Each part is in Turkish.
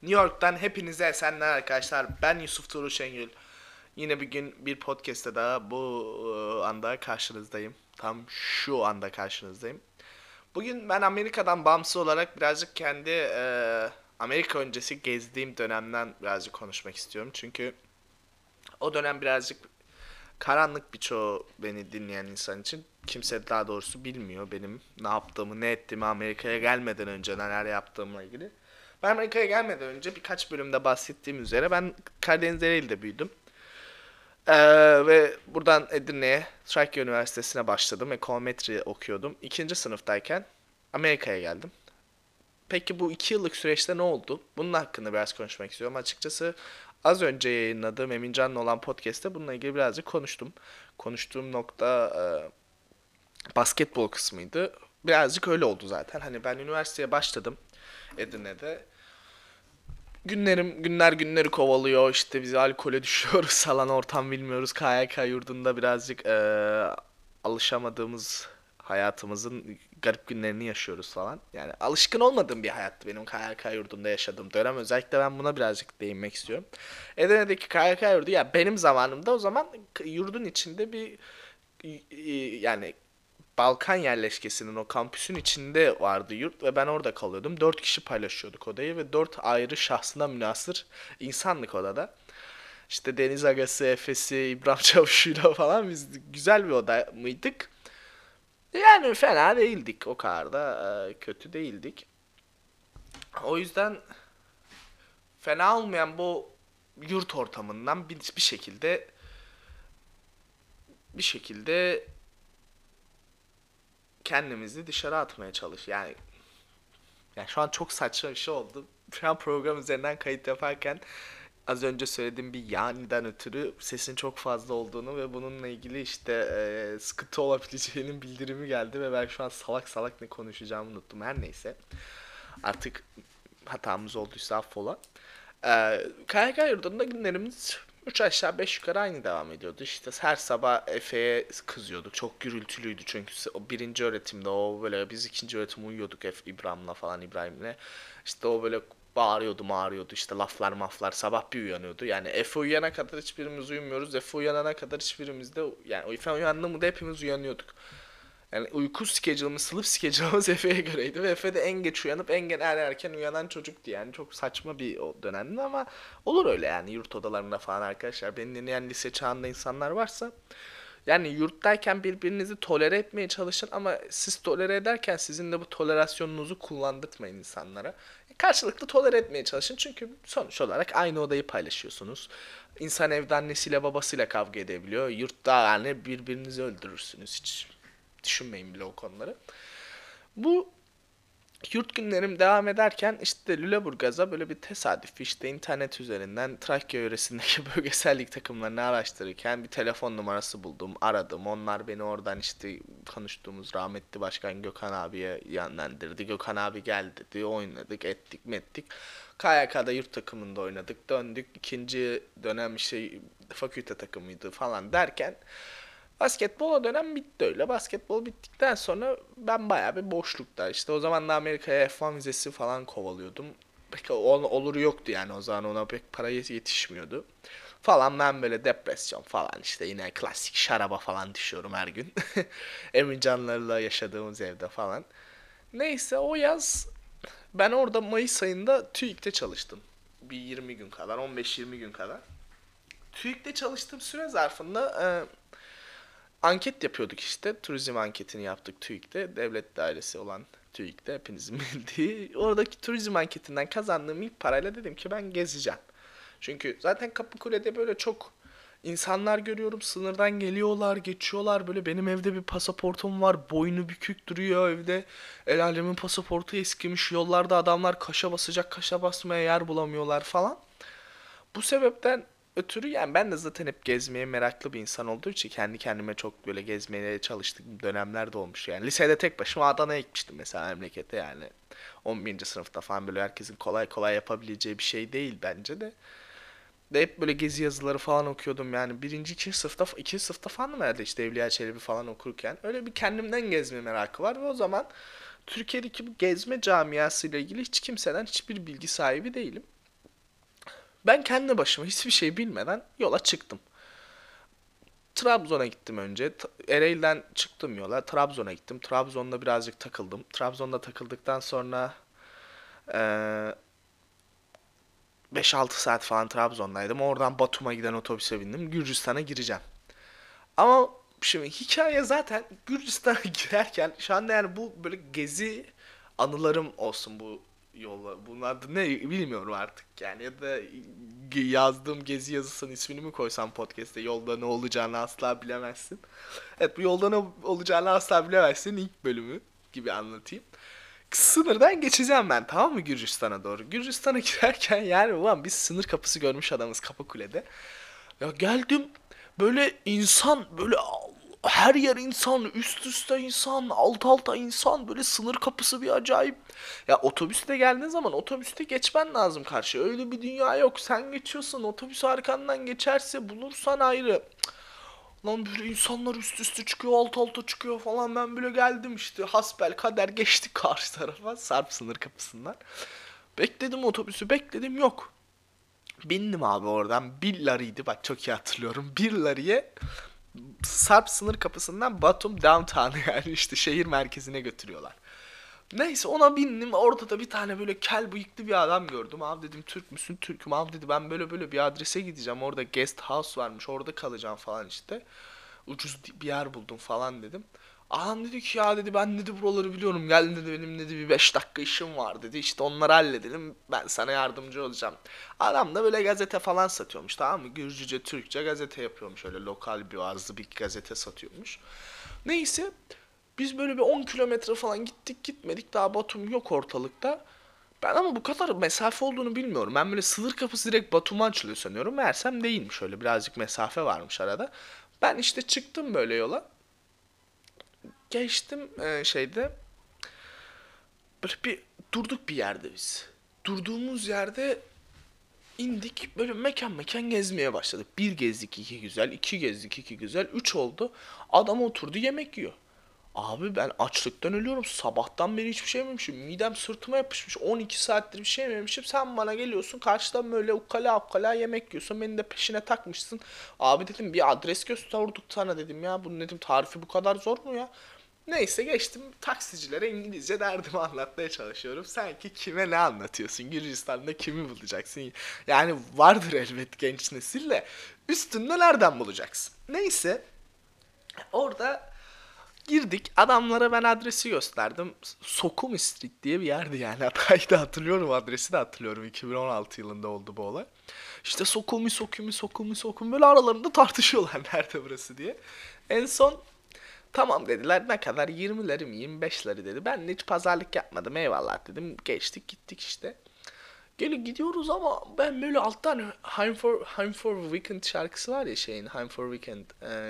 New York'tan hepinize esenler arkadaşlar. Ben Yusuf Tuğrul Şengül. Yine bir gün bir podcast'te daha bu anda karşınızdayım. Tam şu anda karşınızdayım. Bugün ben Amerika'dan bağımsız olarak birazcık kendi Amerika öncesi gezdiğim dönemden birazcık konuşmak istiyorum. Çünkü o dönem birazcık karanlık birçoğu beni dinleyen insan için. Kimse daha doğrusu bilmiyor benim ne yaptığımı, ne ettiğimi Amerika'ya gelmeden önce neler yaptığımla ilgili. Ben Amerika'ya gelmeden önce birkaç bölümde bahsettiğim üzere ben Karadeniz Ereğli'de büyüdüm. Ve buradan Edirne'ye Trakya Üniversitesi'ne başladım. Ekonometri okuyordum. İkinci sınıftayken Amerika'ya geldim. Peki bu 2 yıllık süreçte ne oldu? Bunun hakkında biraz konuşmak istiyorum. Açıkçası az önce yayınladığım Emin olan podcast'te bununla ilgili birazcık konuştum. Konuştuğum nokta basketbol kısmıydı. Birazcık öyle oldu zaten. Hani ben üniversiteye başladım Edirne'de. Günler günleri kovalıyor. İşte biz alkole düşüyoruz falan, ortam bilmiyoruz. KYK yurdunda birazcık alışamadığımız hayatımızın garip günlerini yaşıyoruz falan. Yani alışkın olmadığım bir hayattı benim KYK yurdunda yaşadığım dönem. Özellikle ben buna birazcık değinmek istiyorum. Edirne'deki KYK yurdu, ya benim zamanımda o zaman yurdun içinde bir yani Balkan yerleşkesinin o kampüsün içinde vardı yurt ve ben orada kalıyordum. 4 kişi paylaşıyorduk odayı ve 4 ayrı şahsına münhasır insanlık odada. İşte Deniz Agası, Efes'i, İbrahim Çavuşu'yla falan biz güzel bir oda mıydık? Yani fena değildik, o kadar da kötü değildik. O yüzden fena olmayan bu yurt ortamından bir şekilde kendimizi dışarı atmaya çalış. Yani şu an çok saçma bir şey oldu. Şu an program üzerinden kayıt yaparken az önce söylediğim bir yaniden ötürü sesin çok fazla olduğunu ve bununla ilgili işte sıkıntı olabileceğinin bildirimi geldi ve ben şu an salak salak ne konuşacağımı unuttum. Her neyse. Artık hatamız olduysa affola. KYK yurdunda günlerimiz 3 aşağı 5 yukarı aynı devam ediyordu. İşte her sabah Efe'ye kızıyorduk. Çok gürültülüydü çünkü o birinci öğretimde, o böyle biz ikinci öğretim uyuyorduk İbrahim'le falan, İbrahim'le. İşte o böyle bağırıyordu işte laflar maflar, sabah bir uyanıyordu. Yani Efe uyuyana kadar hiçbirimiz uyumuyoruz. Efe uyanana kadar hiçbirimiz de, yani Efe uyandı mı da hepimiz uyanıyorduk. Yani uyku schedule'ımız, sleep schedule'ımız Efe'ye göreydi ve Efe de en geç uyanıp en erken uyanan çocuktu yani. Çok saçma bir o dönemdi ama olur öyle yani yurt odalarında falan arkadaşlar. Beni dinleyen lise çağında insanlar varsa, yani yurttayken birbirinizi tolere etmeye çalışın ama siz tolere ederken sizin de bu tolerasyonunuzu kullandırtmayın insanlara. Karşılıklı tolere etmeye çalışın çünkü sonuç olarak aynı odayı paylaşıyorsunuz. İnsan evde annesiyle babasıyla kavga edebiliyor. Yurtta yani birbirinizi öldürürsünüz. Hiç düşünmeyin bile o konuları. Bu yurt günlerim devam ederken işte Lüleburgaz'a böyle bir tesadüf, işte internet üzerinden Trakya yöresindeki bölgesel lig takımlarını araştırırken bir telefon numarası buldum, aradım. Onlar beni oradan işte konuştuğumuz rahmetli başkan Gökhan abiye yönlendirdi. Gökhan abi gel dedi, oynadık ettik mettik. KYK'da yurt takımında oynadık, döndük. İkinci dönem işte fakülte takımıydı falan derken basketbol o dönem bitti öyle. Basketbol bittikten sonra ben bayağı bir boşlukta. İşte o zaman da Amerika'ya F1 vizesi falan kovalıyordum. Pek olur yoktu yani, o zaman ona pek para yetişmiyordu. Falan ben böyle depresyon falan, işte yine klasik şaraba falan düşüyorum her gün. Emin Canlar'la yaşadığımız evde falan. Neyse o yaz ben orada Mayıs ayında TÜİK'te çalıştım. Bir 20 gün kadar, 15-20 gün kadar. TÜİK'te çalıştığım süre zarfında anket yapıyorduk işte. Turizm anketini yaptık TÜİK'te. Devlet dairesi olan TÜİK'te, hepinizin bildiği. Oradaki turizm anketinden kazandığım ilk parayla dedim ki ben gezeceğim. Çünkü zaten Kapıkule'de böyle çok insanlar görüyorum. Sınırdan geliyorlar, geçiyorlar. Böyle benim evde bir pasaportum var. Boynu bükük duruyor evde. El alemin pasaportu eskimiş. Yollarda adamlar kaşa basacak, kaşa basmaya yer bulamıyorlar falan. Bu sebepten ötürü yani ben de zaten hep gezmeye meraklı bir insan olduğu için kendi kendime çok böyle gezmeye çalıştığım dönemler de olmuş. Yani lisede tek başıma Adana'ya gitmiştim mesela, memlekete yani. 11. sınıfta falan, böyle herkesin kolay kolay yapabileceği bir şey değil bence de. De hep böyle gezi yazıları falan okuyordum yani. İkinci sınıfta falan mı herhalde, işte Evliya Çelebi falan okurken. Öyle bir kendimden gezme merakı var ve o zaman Türkiye'deki bu gezme camiasıyla ilgili hiç kimseden hiçbir bilgi sahibi değilim. Ben kendi başıma hiçbir şey bilmeden yola çıktım. Trabzon'a gittim önce. Ereğli'den çıktım yola. Trabzon'a gittim. Trabzon'da birazcık takıldım. Trabzon'da takıldıktan sonra eee 5-6 saat falan Trabzon'daydım. Oradan Batum'a giden otobüse bindim. Gürcistan'a gireceğim. Ama şimdi hikaye zaten Gürcistan'a girerken şu anda yani bu böyle gezi anılarım olsun bu yolla. Bunun adı ne bilmiyorum artık yani ya da yazdığım gezi yazısının ismini mi koysam podcast'te yolda ne olacağını asla bilemezsin. Evet, bu yolda ne olacağını asla bilemezsin ilk bölümü gibi anlatayım. Sınırdan geçeceğim ben, tamam mı, Gürcistan'a doğru. Gürcistan'a girerken yani ulan biz sınır kapısı görmüş adamız Kapıkule'de. Ya geldim, böyle insan, böyle her yer insan, üst üste insan, alt alta insan, böyle sınır kapısı bir acayip. Ya otobüste geldiğin zaman otobüste geçmen lazım karşıya. Öyle bir dünya yok. Sen geçiyorsun, otobüs arkandan geçerse bulursan ayrı. Lan böyle insanlar üst üste çıkıyor, alt alta çıkıyor falan. Ben böyle geldim işte, hasbel kader geçtik karşı tarafa, Sarp sınır kapısından. Bekledim otobüsü, bekledim, yok. Bindim abi oradan. 1 larıydı, bak çok iyi hatırlıyorum. 1 larıya Sarp sınır kapısından Batum downtown yani işte şehir merkezine götürüyorlar. Neyse ona bindim, orada da bir tane böyle kel bıyıklı bir adam gördüm. Abi dedim Türk müsün? Türk'üm abi dedi, ben böyle böyle bir adrese gideceğim. Orada guest house varmış, orada kalacağım falan işte. Ucuz bir yer buldum falan dedim. Adam dedi ki ya dedi, ben dedi buraları biliyorum, gel dedi, benim dedi bir 5 dakika işim var dedi, işte onları halledelim, ben sana yardımcı olacağım. Adam da böyle gazete falan satıyormuş, tamam mı, Gürcüce Türkçe gazete yapıyormuş, öyle lokal bir ağızlı bir gazete satıyormuş. Neyse biz böyle bir 10 kilometre falan gittik gitmedik, daha Batum yok ortalıkta. Ben ama bu kadar mesafe olduğunu bilmiyorum. Ben böyle sınır kapısı direkt Batum'a açılıyor sanıyorum. Meğersem değilmiş, öyle birazcık mesafe varmış arada. Ben işte çıktım böyle yola. Geçtim şeyde. Böyle bir durduk bir yerde biz. Durduğumuz yerde indik, böyle mekan mekan gezmeye başladık. Bir gezdik iki güzel, iki gezdik iki güzel, üç oldu. Adam oturdu yemek yiyor. Abi ben açlıktan ölüyorum. Sabahtan beri hiçbir şey yememişim. Midem sırtıma yapışmış. 12 saattir bir şey yememişim. Sen bana geliyorsun karşıdan böyle ukala ukala yemek yiyorsun. Beni de peşine takmışsın. Abi dedim bir adres gösterdik sana dedim ya. Bunun dedim tarifi bu kadar zor mu ya? Neyse geçtim, taksicilere İngilizce derdimi anlatmaya çalışıyorum. Sanki kime ne anlatıyorsun? Gürcistan'da kimi bulacaksın? Yani vardır elbet genç nesil de. Üstünde nereden bulacaksın? Neyse orada girdik. Adamlara ben adresi gösterdim. Sokum Street diye bir yerdi yani. Hatay'ı da hatırlıyorum, adresi de hatırlıyorum. 2016 yılında oldu bu olay. İşte Sokumi Sokumi Sokumi Sokumi böyle aralarında tartışıyorlar nerede burası diye. En son tamam dediler, ne kadar, 20'leri mi 25'leri dedi. Ben hiç pazarlık yapmadım, eyvallah dedim. Geçtik gittik işte. Gelin gidiyoruz ama ben böyle alttan Time for Weekend şarkısı var ya şeyin, Time for Weekend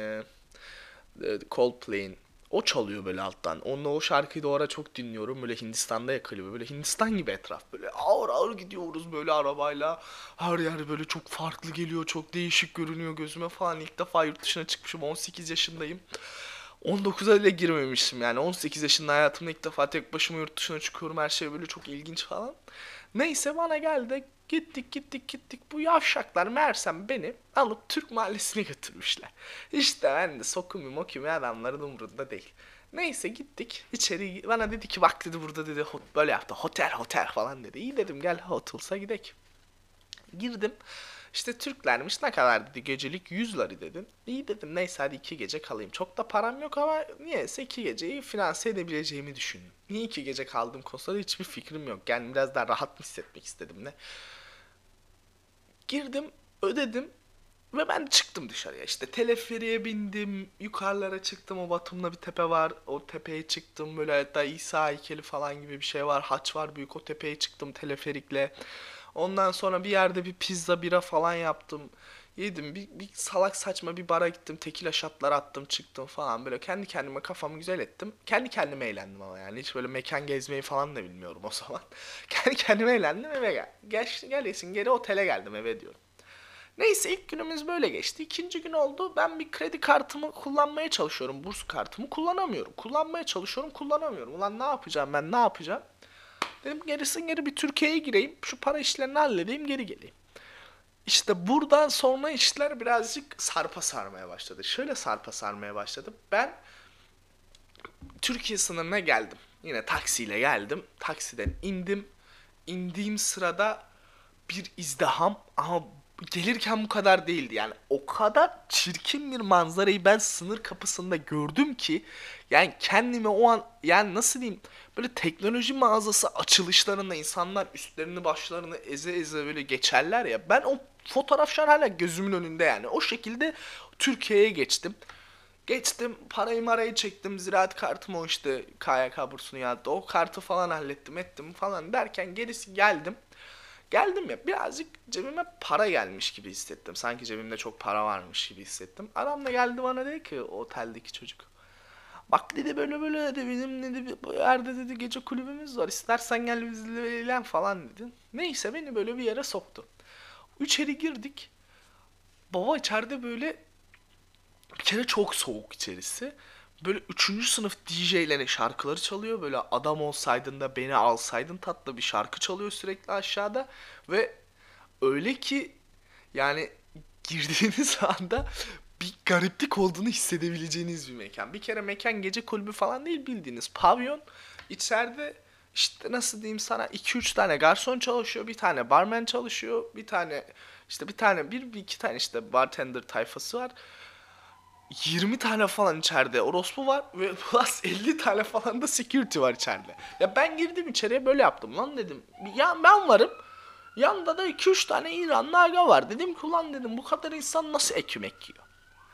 Coldplay'in. O çalıyor böyle alttan. Onunla o şarkıyı da o ara çok dinliyorum. Böyle Hindistan'da yakılıyor. Böyle Hindistan gibi etraf. Böyle ağır ağır gidiyoruz böyle arabayla. Her yer böyle çok farklı geliyor. Çok değişik görünüyor gözüme falan. İlk defa yurt dışına çıkmışım. 18 yaşındayım. 19'a bile girmemiştim yani. 18 yaşında hayatımda ilk defa tek başıma yurt dışına çıkıyorum. Her şey böyle çok ilginç falan. Neyse bana geldi. Gittik gittik gittik. Bu yavşaklar meğersem beni alıp Türk mahallesine götürmüşler. İşte ben de sokumi mokumi adamların umurunda değil. Neyse gittik içeri, bana dedi ki bak dedi burada dedi böyle yaptı, hotel hotel falan dedi. İyi dedim, gel Hotel'sa gidelim. Girdim. İşte Türklermiş, ne kadar dedi gecelik, 100 lari dedim. İyi dedim, neyse hadi 2 gece kalayım. Çok da param yok ama niyeyse 2 geceyi finanse edebileceğimi düşündüm. Niye 2 gece kaldım konusunda hiçbir fikrim yok. Yani biraz daha rahat mı hissetmek istedim ne. Girdim, ödedim ve ben çıktım dışarıya. İşte teleferiye bindim, yukarılara çıktım, o Batum'da bir tepe var. O tepeye çıktım, böyle hatta İsa heykeli falan gibi bir şey var. Haç var büyük, o tepeye çıktım teleferikle. Ondan sonra bir yerde bir pizza bira falan yaptım. Yedim, bir salak saçma bir bara gittim. Tekila shotlar attım çıktım falan, böyle kendi kendime kafamı güzel ettim. Kendi kendime eğlendim ama yani hiç böyle mekan gezmeyi falan da bilmiyorum o zaman. Kendi kendime eğlendim, eve gel. Gelesin geri otele geldim, eve diyorum. Neyse ilk günümüz böyle geçti. İkinci gün oldu. Ben bir kredi kartımı kullanmaya çalışıyorum. Burs kartımı kullanamıyorum. Kullanmaya çalışıyorum, kullanamıyorum. Ulan ne yapacağım ben, ne yapacağım? Dedim gerisin geri bir Türkiye'ye gireyim. Şu para işlerini halledeyim, geri geleyim. İşte buradan sonra işler birazcık sarpa sarmaya başladı. Şöyle sarpa sarmaya başladı. Ben Türkiye sınırına geldim. Yine taksiyle geldim. Taksiden indim. İndiğim sırada bir izdiham, ama gelirken bu kadar değildi. Yani o kadar çirkin bir manzarayı ben sınır kapısında gördüm ki, yani kendimi o an, yani nasıl diyeyim, böyle teknoloji mağazası açılışlarında insanlar üstlerini başlarını eze eze böyle geçerler ya, ben o fotoğraf şu an hala gözümün önünde. Yani o şekilde Türkiye'ye geçtim. Geçtim, parayı marayı çektim, ziraat kartımı, o işte KYK bursunu yattı, o kartı falan hallettim ettim falan derken gerisi geldim. Geldim ya, birazcık cebime para gelmiş gibi hissettim. Sanki cebimde çok para varmış gibi hissettim. Adam da geldi bana, dedi ki, o oteldeki çocuk. Bak dedi, böyle böyle dedi, bizim dedi bu yerde dedi gece kulübümüz var, İstersen gel bizle eğlen falan dedi. Neyse, beni böyle bir yere soktu. İçeri girdik. Baba içeride böyle, bir kere çok soğuk içerisi. Böyle üçüncü sınıf DJ'lerin şarkıları çalıyor. Böyle adam olsaydın da beni alsaydın tatlı bir şarkı çalıyor sürekli aşağıda. Ve öyle ki, yani girdiğiniz anda bir gariplik olduğunu hissedebileceğiniz bir mekan. Bir kere mekan gece kulübü falan değil, bildiğiniz pavyon. İçeride işte nasıl diyeyim sana, iki üç tane garson çalışıyor, bir tane barman çalışıyor, bir tane işte bir tane bir iki tane işte bartender tayfası var. 20 tane falan içeride orospu var ve plus 50 tane falan da security var içeride. Ya ben girdim içeriye, böyle yaptım lan, dedim. Ya ben varım. Yanında da iki üç tane İranlı aga var. Dedim ki ulan, dedim, bu kadar insan nasıl ekmek yiyor?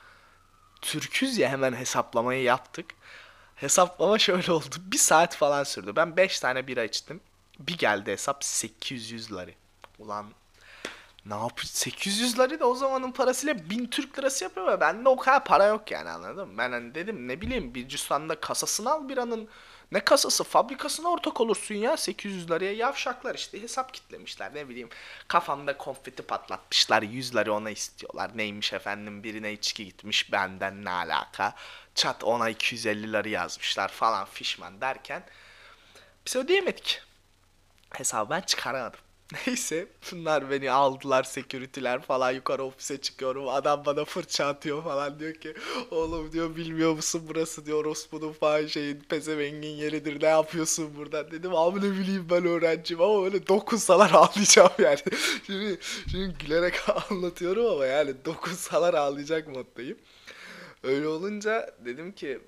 Türküz ya, hemen hesaplamayı yaptık. Hesaplama şöyle oldu. Bir saat falan sürdü. Ben 5 tane bira içtim. Bir geldi hesap 800 lari. Ulan, ne yap, 800 lari da o zamanın parasıyla 1000 Türk lirası yapıyor ve bende o kadar para yok yani, anladın mı? Ben hani dedim, ne bileyim, Bircistan'da kasasını al biranın. Ne kasası, fabrikasına ortak olursun ya, 800 liraya yavşaklar işte, hesap kitlemişler, ne bileyim, kafamda konfeti patlatmışlar, 100 lira ona istiyorlar, neymiş efendim, birine içki gitmiş, benden ne alaka, çat ona 250 lira yazmışlar falan fişman derken biz ödeyemedik. Hesabı ben çıkaramadım. Neyse, bunlar beni aldılar, security'ler falan, yukarı ofise çıkıyorum, adam bana fırça atıyor falan, diyor ki oğlum diyor, bilmiyor musun, burası diyor orospunun falan şeyin, pezevengin yeridir, ne yapıyorsun burada, dedim abi ne bileyim, ben öğrenciyim, ama öyle dokunsalar ağlayacağım yani. Şimdi gülerek anlatıyorum ama yani dokunsalar ağlayacak moddayım. Öyle olunca dedim ki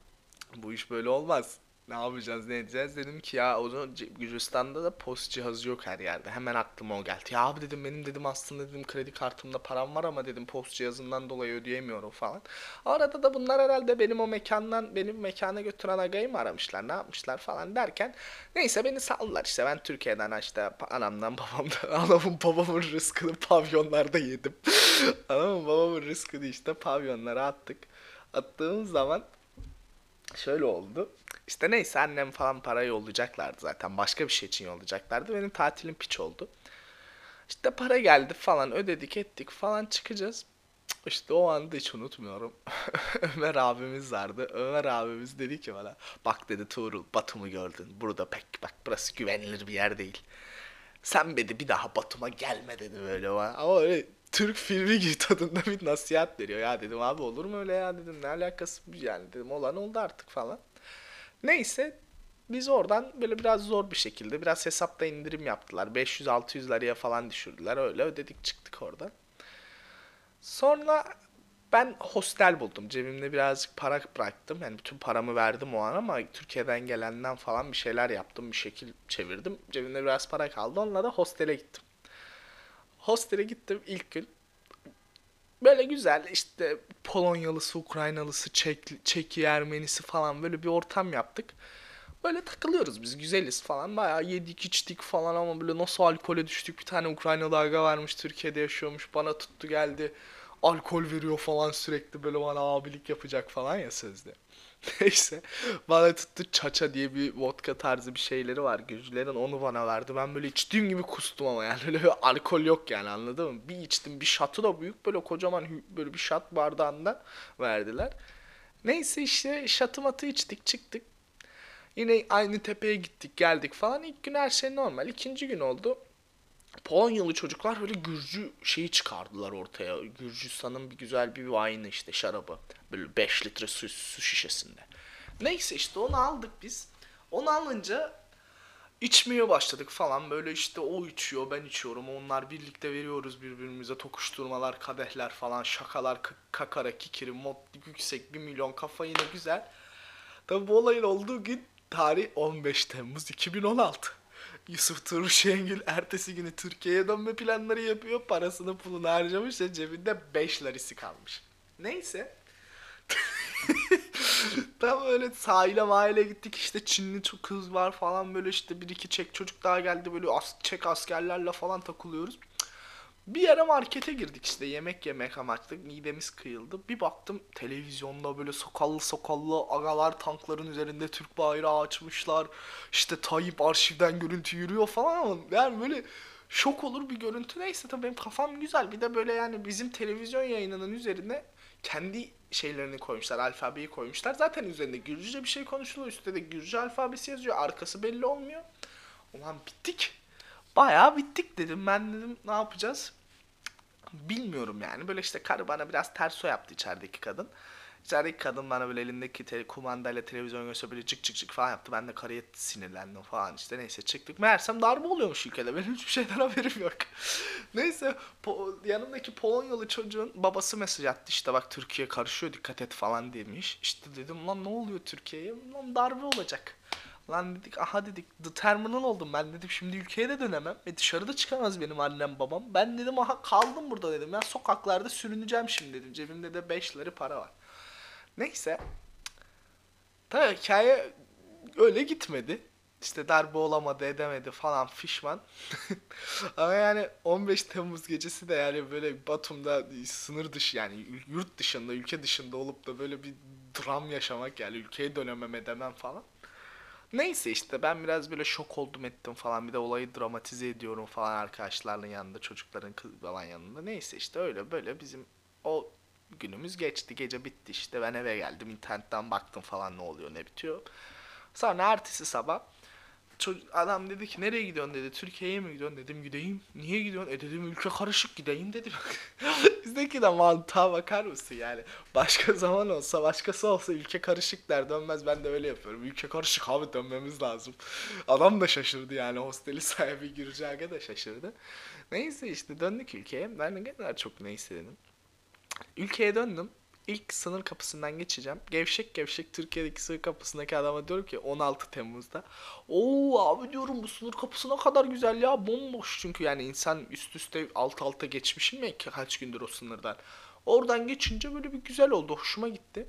bu iş böyle olmaz. Ne yapacağız, ne edeceğiz? Dedim ki ya, o zaman Gürcistan'da da post cihazı yok her yerde. Hemen aklıma o geldi. Ya abi dedim, benim dedim aslında dedim kredi kartımda param var ama dedim post cihazından dolayı ödeyemiyorum falan. Arada da bunlar herhalde benim o mekandan, benim mekana götüren agayı mı aramışlar, ne yapmışlar falan derken, neyse beni saldılar işte. Ben Türkiye'den işte anamdan babamdan anamın babamın rızkını pavyonlarda yedim. Anamın babamın rızkını işte pavyonlara attık. Attığımız zaman şöyle oldu. İşte neyse, annem falan para yollayacaklardı zaten. Başka bir şey için yollayacaklardı. Benim tatilim piç oldu. İşte para geldi falan, ödedik ettik falan, çıkacağız. İşte o anda hiç unutmuyorum. Ömer abimiz vardı. Ömer abimiz dedi ki bana, bak dedi Tuğrul, Batum'u gördün. Burada pek, bak burası güvenilir bir yer değil. Sen dedi bir daha Batum'a gelme dedi böyle bana. Ama öyle Türk filmi gibi tadında bir nasihat veriyor. Ya dedim abi, olur mu öyle ya, dedim, ne alakası, yani dedim, olan oldu artık falan. Neyse, biz oradan böyle biraz zor bir şekilde, biraz hesapta indirim yaptılar. 500-600 liraya falan düşürdüler. Öyle ödedik, çıktık oradan. Sonra ben hostel buldum. Cebimde birazcık para bıraktım. Yani bütün paramı verdim o an, ama Türkiye'den gelenden falan bir şeyler yaptım. Bir şekil çevirdim. Cebimde biraz para kaldı. Onunla da hostele gittim. Hostele gittim ilk gün. Böyle güzel işte, Polonyalısı, Ukraynalısı, Çeki, Ermenisi falan, böyle bir ortam yaptık. Böyle takılıyoruz biz, güzeliz falan. Bayağı yedik içtik falan, ama böyle nasıl alkole düştük. Bir tane Ukraynalı aga varmış, Türkiye'de yaşıyormuş. Bana tuttu geldi. Alkol veriyor falan sürekli, böyle bana abilik yapacak falan ya sözde. Neyse, bana tuttu, Çaça diye bir vodka tarzı bir şeyleri var Gürcülerin, onu bana verdi. Ben böyle içtiğim gibi kustum, ama yani öyle bir alkol yok yani, anladın mı? Bir içtim, bir şatı da büyük, böyle kocaman böyle bir şat bardağında verdiler. Neyse işte, şatı matı içtik, çıktık. Yine aynı tepeye gittik geldik falan. İlk gün her şey normal. İkinci gün oldu. Polonyalı çocuklar böyle Gürcü şeyi çıkardılar ortaya. Gürcistan'ın bir güzel bir wine'ı işte şarabı. Böyle 5 litre su şişesinde. Neyse işte onu aldık biz. Onu alınca içmeye başladık falan. Böyle işte o içiyor, ben içiyorum. Onlar birlikte veriyoruz birbirimize tokuşturmalar, kadehler falan, şakalar, kakara, kikiri, mod yüksek, 1 milyon kafa yine güzel. Tabi bu olayın olduğu gün tarih 15 Temmuz 2016. Yusuf Tuğrul Şengül ertesi günü Türkiye'ye dönme planları yapıyor. Parasını pulunu harcamış ve cebinde 5 larisi kalmış. Neyse. Tam öyle sahile mahile gittik işte Çinli çok kız var falan böyle işte bir iki Çek çocuk daha geldi böyle Çek askerlerle falan takılıyoruz. Bir yere markete girdik işte yemek yemek amaçlı midemiz kıyıldı. Bir baktım televizyonda böyle sokallı sokallı agalar tankların üzerinde Türk bayrağı açmışlar. İşte Tayyip arşivden görüntü yürüyor falan ama yani böyle şok olur bir görüntü. Neyse tabii benim kafam güzel. Bir de böyle yani bizim televizyon yayınının üzerine kendi şeylerini koymuşlar, alfabeyi koymuşlar. Zaten üzerinde Gürcüce bir şey konuşuluyor. Üstte de Gürcü alfabesi yazıyor. Arkası belli olmuyor. Ulan bittik. Bayağı bittik dedim. Ben dedim ne yapacağız? Bilmiyorum yani. Böyle işte karı bana biraz ters o yaptı içerideki kadın. İçerideki kadın bana böyle elindeki kumandayla televizyon gösterip böyle cık cık cık falan yaptı. Ben de karıya sinirlendim falan işte. Neyse çıktık. Meğersem darbe oluyormuş ülkede. Benim hiçbir şeyden haberim yok. Neyse yanımdaki Polonyalı çocuğun babası mesaj attı. İşte bak Türkiye karışıyor dikkat et falan demiş. İşte dedim lan ne oluyor Türkiye'ye? Lan darbe olacak. Lan dedik aha dedik The Terminal oldum ben dedim şimdi ülkeye de dönemem. Dışarıda çıkamaz benim annem babam. Ben dedim aha kaldım burada dedim ya sokaklarda sürüneceğim şimdi dedim. Cebimde de 5 lira para var. Neyse. Tabii hikaye öyle gitmedi. İşte darbe olamadı edemedi falan fişman. Ama yani 15 Temmuz gecesi de yani böyle Batum'da sınır dışı yani yurt dışında ülke dışında olup da böyle bir dram yaşamak yani ülkeye dönemem edemem falan. Neyse işte ben biraz böyle şok oldum ettim falan bir de olayı dramatize ediyorum falan arkadaşlarla yanında çocukların kız falan yanında. Neyse işte öyle böyle bizim o günümüz geçti gece bitti işte ben eve geldim internetten baktım falan ne oluyor ne bitiyor. Sonra ertesi sabah adam dedi ki nereye gidiyorsun dedi. Türkiye'ye mi gidiyorsun dedim gideyim. Niye gidiyorsun? Dedim ülke karışık gideyim dedim. Bizdeki de mantığa bakar mısın yani? Başka zaman olsa başkası olsa ülke karışık der dönmez ben de öyle yapıyorum. Ülke karışık abi dönmemiz lazım. Adam da şaşırdı yani hosteli sahibi Gürcü Aga da şaşırdı. Neyse işte döndük ülkeye. Ben de ne kadar çok neyse dedim. Ülkeye döndüm. İlk sınır kapısından geçeceğim. Gevşek gevşek Türkiye'deki sınır kapısındaki adama diyorum ki 16 Temmuz'da. Oo abi diyorum bu sınır kapısı ne kadar güzel ya. Bomboş çünkü yani insan üst üste alt alta geçmişim ya kaç gündür o sınırdan. Oradan geçince böyle bir güzel oldu. Hoşuma gitti.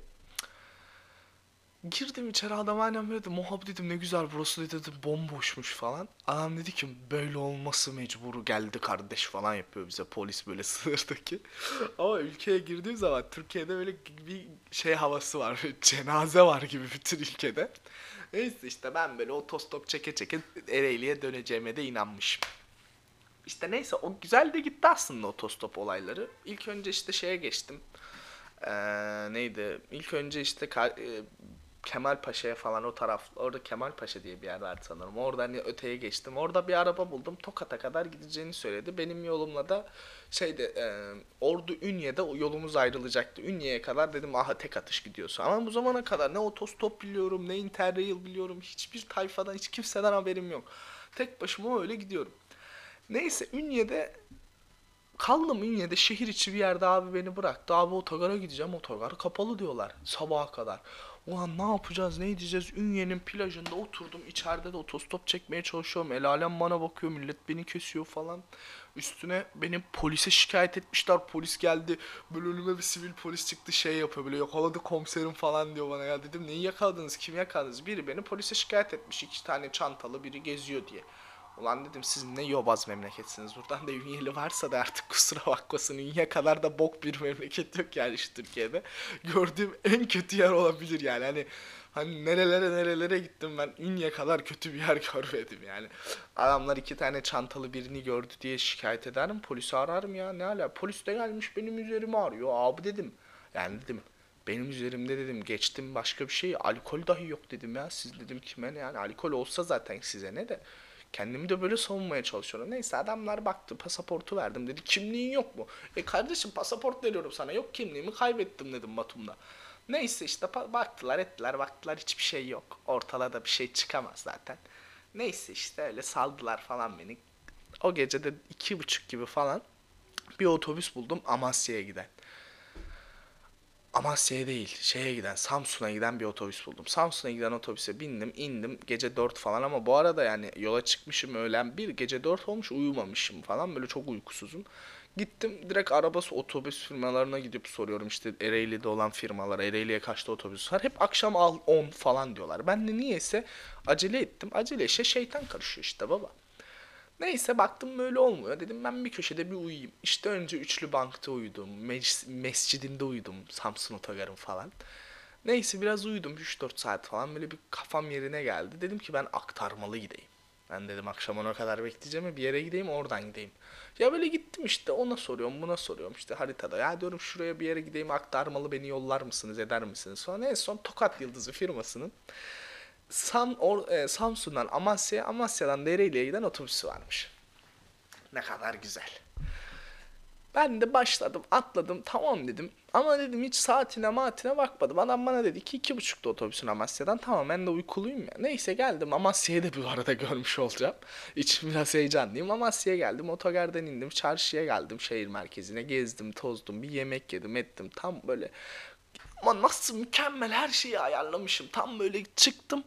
Girdim içeri adam aynen böyle dedi. Muhab dedim ne güzel burası dedi bomboşmuş falan. Adam dedi ki böyle olması mecburu geldi kardeş falan yapıyor bize polis böyle sınırdaki. Ama ülkeye girdiğim zaman Türkiye'de böyle bir şey havası var. Cenaze var gibi bütün ülkede. Neyse işte ben böyle otostop çeke çeke Ereğli'ye döneceğime de inanmışım. İşte neyse o güzel de gitti aslında otostop olayları. İlk önce işte şeye geçtim. Neydi? İlk önce işte Kemal Paşa'ya falan o taraf orada Kemal Paşa diye bir yer var sanırım. Oradan hani öteye geçtim. Orada bir araba buldum. Tokat'a kadar gideceğini söyledi. Benim yolumla da şeyde Ordu Ünye'de o yolumuz ayrılacaktı. Ünye'ye kadar dedim aha tek atış gidiyorsa. Ama bu zamana kadar ne otostop biliyorum ne Interrail biliyorum. Hiçbir tayfadan hiç kimseden haberim yok. Tek başıma öyle gidiyorum. Neyse Ünye'de kaldım Ünye'de şehir içi bir yerde abi beni bıraktı. Abi otogara gideceğim otogar kapalı diyorlar sabaha kadar. Ulan ne yapacağız ne edeceğiz Ünye'nin plajında oturdum içeride de otostop çekmeye çalışıyorum. El alem bana bakıyor millet beni kesiyor falan. Üstüne beni polise şikayet etmişler polis geldi. Böyle önüme bir sivil polis çıktı şey yapıyor böyle yakaladı komiserim falan diyor bana ya. Dedim neyi yakaladınız kim yakaladınız? Biri beni polise şikayet etmiş 2 tane çantalı biri geziyor diye. Ulan dedim siz ne yobaz memleketsiniz. Buradan da Ünyeli varsa da artık kusura bakmasın. Ünye kadar da bok bir memleket yok yani şu Türkiye'de. Gördüğüm en kötü yer olabilir yani. Hani nerelere nerelere gittim ben Ünye kadar kötü bir yer görmedim yani. Adamlar 2 tane çantalı birini gördü diye şikayet ederim. Polisi ararım ya ne ala. Polis de gelmiş benim üzerime arıyor. Abi dedim. Yani dedim benim üzerimde dedim geçtim başka bir şey alkol dahi yok dedim ya siz dedim kime ne yani alkol olsa zaten size ne de Kendimi de böyle savunmaya çalışıyorum. Neyse adamlar baktı, pasaportu verdim, dedi kimliğin yok mu? Kardeşim pasaport veriyorum sana, yok kimliğimi kaybettim dedim Batum'da. Neyse işte baktılar ettiler, baktılar hiçbir şey yok. Ortada bir şey çıkamaz zaten. Neyse işte öyle saldılar falan beni. O gece de 2.30 gibi falan bir otobüs buldum Amasya'ya giden. Amasya'ya değil, şeye giden, Samsun'a giden bir otobüs buldum. Samsun'a giden otobüse bindim, indim. Gece 4 falan ama bu arada yani yola çıkmışım öğlen bir, gece 4 olmuş, uyumamışım falan. Böyle çok uykusuzum. Gittim direkt arabası otobüs firmalarına gidip soruyorum işte Ereğli'de olan firmalara, Ereğli'ye kaçta otobüs var. Hep akşam al 10 falan diyorlar. Ben de niyeyse acele ettim. Acele işe şeytan karışıyor işte baba. Neyse baktım böyle olmuyor. Dedim ben bir köşede bir uyuyayım. İşte önce Üçlü Bank'ta uyudum. Mescidinde uyudum. Samsun Otogar'ın falan. Neyse biraz uyudum 3-4 saat falan. Böyle bir kafam yerine geldi. Dedim ki ben aktarmalı gideyim. Ben dedim akşam ona kadar bekleyeceğim bir yere gideyim oradan gideyim. Ya böyle gittim işte ona soruyorum buna soruyorum işte haritada. Ya diyorum şuraya bir yere gideyim aktarmalı beni yollar mısınız eder misiniz? Sonra en son Tokat Yıldızı firmasının Samsun'dan Amasya'ya, Amasya'dan Dereğli'ye giden otobüsü varmış. Ne kadar güzel. Ben de başladım, atladım, tamam dedim. Ama dedim hiç saatine maatine bakmadım. Adam bana dedi ki 2.30'da otobüsün Amasya'dan. Tamam ben de uykuluyum ya. Neyse geldim Amasya'yı da bu arada görmüş olacağım. İçim biraz heyecanlıyım. Amasya'ya geldim, otogardan indim, çarşıya geldim şehir merkezine. Gezdim, tozdum, bir yemek yedim, ettim. Tam böyle ama nasıl mükemmel her şeyi ayarlamışım. Tam böyle çıktım.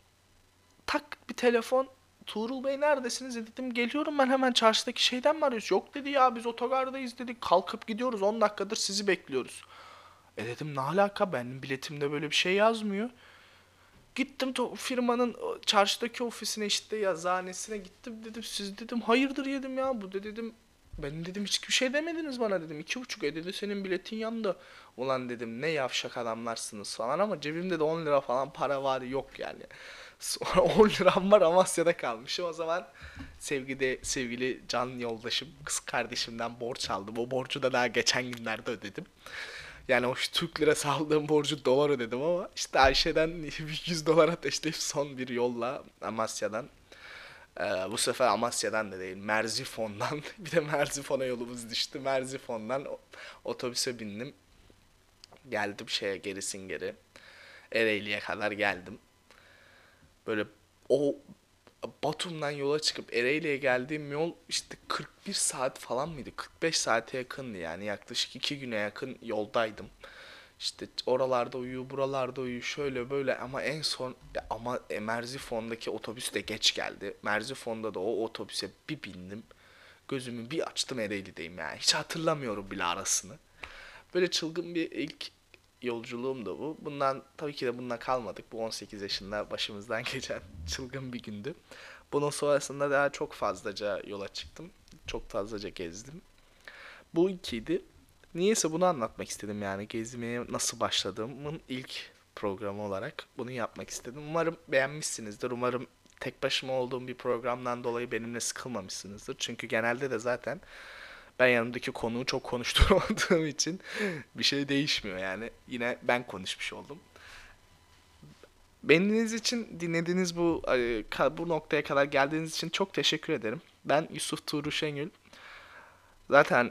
Tak bir telefon. Tuğrul Bey neredesiniz dedim. Geliyorum ben hemen çarşıdaki şeyden mi arıyorsun? Yok dedi ya biz otogardayız dedik. Kalkıp gidiyoruz 10 dakikadır sizi bekliyoruz. Dedim ne alaka benim biletimde böyle bir şey yazmıyor. Gittim firmanın çarşıdaki ofisine işte yazıhanesine gittim dedim siz dedim hayırdır yedim ya bu da dedim benim dedim hiçbir şey demediniz bana dedim 2.5 dedi senin biletin yandı. Ulan dedim ne yavşak adamlarsınız falan ama cebimde de 10 lira falan para var yok yani. Sonra 10 liram var Amasya'da kalmışım o zaman sevgili can yoldaşım kız kardeşimden borç aldım. O borcu da daha geçen günlerde ödedim. Yani o Türk lirası aldığım borcu dolar ödedim ama işte Ayşe'den 100 dolar ateşleyip son bir yolla Amasya'dan bu sefer Amasya'dan da değil Merzifon'dan bir de Merzifon'a yolumuz düştü. Merzifon'dan otobüse bindim. Geldim şeye gerisin geri. Ereğli'ye kadar geldim. Böyle o Batum'dan yola çıkıp Ereğli'ye geldiğim yol işte 41 saat falan mıydı? 45 saate yakındı yani yaklaşık 2 güne yakın yoldaydım. İşte oralarda uyu, buralarda uyu, şöyle böyle ama en son ama Merzifon'daki otobüs de geç geldi. Merzifon'da da o otobüse bir bindim. Gözümü bir açtım Ereğli'deyim yani. Hiç hatırlamıyorum bile arasını. Böyle çılgın bir ilk yolculuğum da bu. Bundan tabii ki de bununla kalmadık. Bu 18 yaşında başımızdan geçen çılgın bir gündü. Bunun sonrasında daha çok fazlaca yola çıktım. Çok fazlaca gezdim. Bu ikiydi. Niyeyse bunu anlatmak istedim yani gezmeye nasıl başladığımın ilk programı olarak bunu yapmak istedim. Umarım beğenmişsinizdir. Umarım tek başıma olduğum bir programdan dolayı benimle sıkılmamışsınızdır. Çünkü genelde de zaten ben yanımdaki konuğu çok konuşturmadığım için bir şey değişmiyor yani. Yine ben konuşmuş oldum. Beğendiğiniz için dinlediğiniz bu noktaya kadar geldiğiniz için çok teşekkür ederim. Ben Yusuf Tuğrul Şengül. Zaten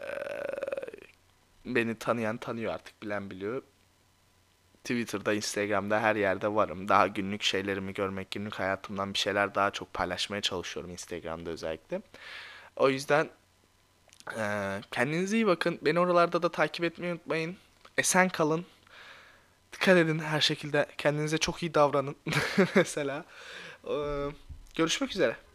beni tanıyan tanıyor artık bilen biliyor. Twitter'da, Instagram'da her yerde varım. Daha günlük şeylerimi görmek, günlük hayatımdan bir şeyler daha çok paylaşmaya çalışıyorum Instagram'da özellikle. O yüzden kendinize iyi bakın. Beni oralarda da takip etmeyi unutmayın. Esen kalın. Dikkat edin her şekilde. Kendinize çok iyi davranın. Mesela. Görüşmek üzere.